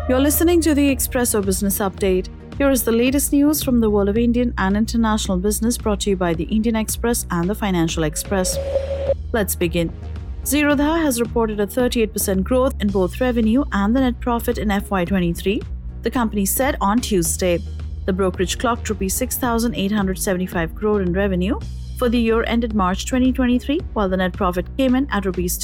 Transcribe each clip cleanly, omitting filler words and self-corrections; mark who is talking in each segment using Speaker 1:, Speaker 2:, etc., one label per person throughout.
Speaker 1: You're listening to the Expresso Business Update. Here is the latest news from the world of Indian and international business brought to you by the Indian Express and the Financial Express. Let's begin. Zerodha has reported a 38% growth in both revenue and the net profit in FY23, the company said on Tuesday. The brokerage clocked Rs 6,875 crore in revenue for the year ended March 2023, while the net profit came in at Rs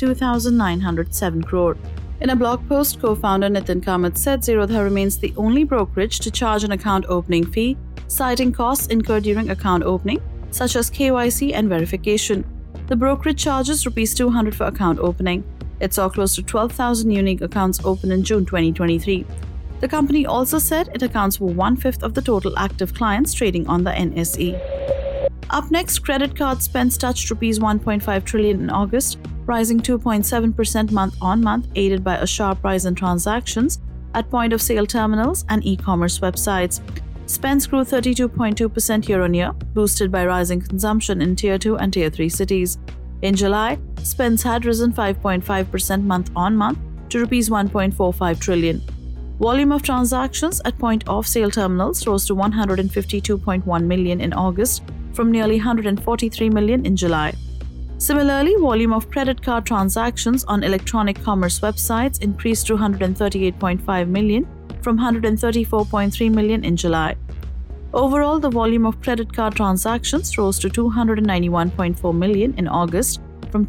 Speaker 1: 2,907 crore. In a blog post, co-founder Nitin Kamath said Zerodha remains the only brokerage to charge an account opening fee, citing costs incurred during account opening, such as KYC and verification. The brokerage charges Rs 200 for account opening. It saw close to 12,000 unique accounts open in June 2023. The company also said it accounts for 1/5 of the total active clients trading on the NSE. Up next, credit card spends touched Rs 1.5 trillion in August, rising 2.7% month-on-month, aided by a sharp rise in transactions at point-of-sale terminals and e-commerce websites. Spends grew 32.2% year-on-year, boosted by rising consumption in Tier 2 and Tier 3 cities. In July, spends had risen 5.5% month-on-month to Rs 1.45 trillion. Volume of transactions at point-of-sale terminals rose to 152.1 million in August from nearly 143 million in July. Similarly, volume of credit card transactions on electronic commerce websites increased to 138.5 million from 134.3 million in July. Overall, the volume of credit card transactions rose to 291.4 million in August from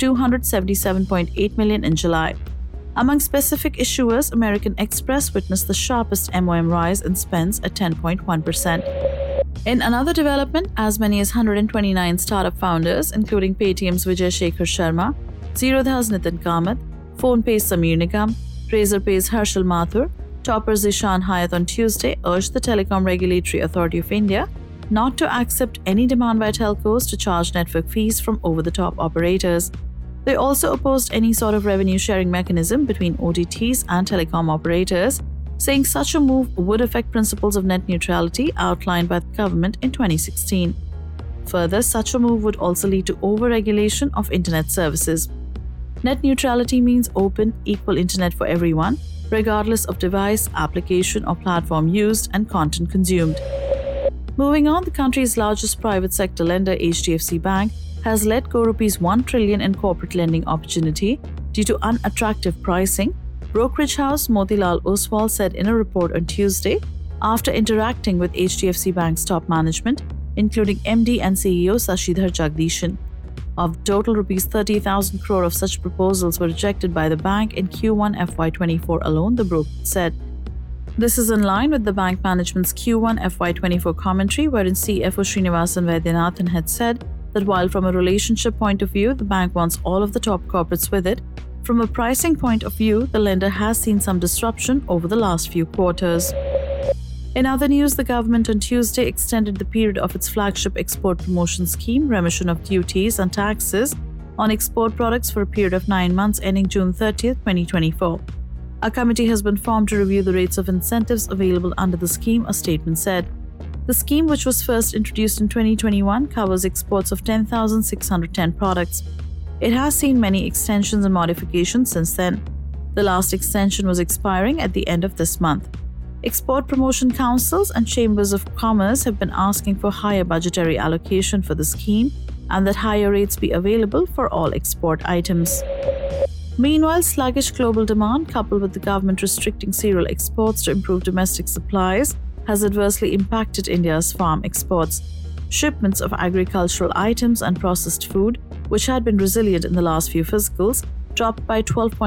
Speaker 1: 277.8 million in July. Among specific issuers, American Express witnessed the sharpest MOM rise in spends at 10.1%. In another development, as many as 129 startup founders, including Paytm's Vijay Shekhar Sharma, Zerodha's Nitin Kamath, PhonePe's Sameer Nigam, Razorpay's Harshal Mathur, Topper's Ishan Hayat on Tuesday urged the Telecom Regulatory Authority of India not to accept any demand by telcos to charge network fees from over-the-top operators. They also opposed any sort of revenue-sharing mechanism between OTTs and telecom operators, saying such a move would affect principles of net neutrality outlined by the government in 2016. Further, such a move would also lead to over-regulation of internet services. Net neutrality means open, equal internet for everyone, regardless of device, application or platform used and content consumed. Moving on, the country's largest private sector lender, HDFC Bank, has let go Rs 1 trillion in corporate lending opportunity due to unattractive pricing, brokerage house Motilal Oswal said in a report on Tuesday after interacting with HDFC Bank's top management, including MD and CEO Sashidhar Jagdishan. Of the total, Rs 30,000 crore of such proposals were rejected by the bank in Q1 FY24 alone, the broker said. This is in line with the bank management's Q1 FY24 commentary, wherein CFO Srinivasan Vaidyanathan had said that while from a relationship point of view, the bank wants all of the top corporates with it, from a pricing point of view, the lender has seen some disruption over the last few quarters. In other news, the government on Tuesday extended the period of its flagship export promotion scheme, remission of duties and taxes on export products for a period of 9 months ending June 30, 2024. A committee has been formed to review the rates of incentives available under the scheme, a statement said. The scheme, which was first introduced in 2021, covers exports of 10,610 products. It has seen many extensions and modifications since then. The last extension was expiring at the end of this month. Export promotion councils and chambers of commerce have been asking for higher budgetary allocation for the scheme and that higher rates be available for all export items. Meanwhile, sluggish global demand coupled with the government restricting cereal exports to improve domestic supplies has adversely impacted India's farm exports. Shipments of agricultural items and processed food, which had been resilient in the last few fiscals, dropped by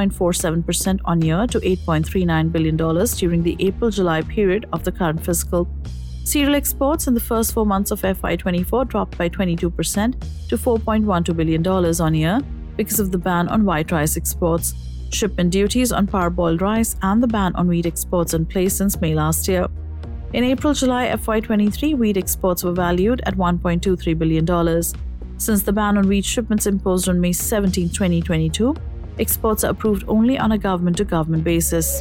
Speaker 1: 12.47% on year to $8.39 billion during the April-July period of the current fiscal. Cereal exports in the first 4 months of FY24 dropped by 22% to $4.12 billion on year because of the ban on white rice exports, shipment duties on parboiled rice, and the ban on wheat exports in place since May last year. In April-July FY23, wheat exports were valued at $1.23 billion. Since the ban on wheat shipments imposed on May 17, 2022, exports are approved only on a government-to-government basis.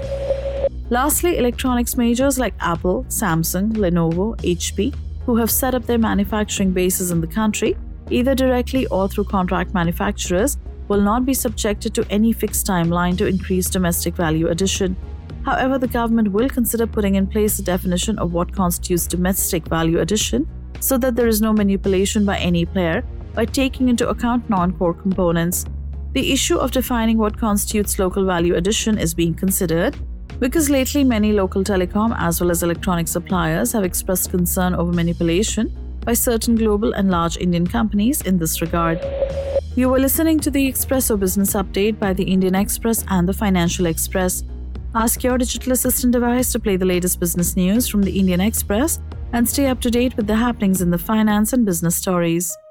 Speaker 1: Lastly, electronics majors like Apple, Samsung, Lenovo, HP, who have set up their manufacturing bases in the country, either directly or through contract manufacturers, will not be subjected to any fixed timeline to increase domestic value addition. However, the government will consider putting in place a definition of what constitutes domestic value addition so that there is no manipulation by any player by taking into account non-core components. The issue of defining what constitutes local value addition is being considered because lately many local telecom as well as electronic suppliers have expressed concern over manipulation by certain global and large Indian companies in this regard. You were listening to the Expresso Business Update by the Indian Express and the Financial Express. Ask your digital assistant device to play the latest business news from the Indian Express and stay up to date with the happenings in the finance and business stories.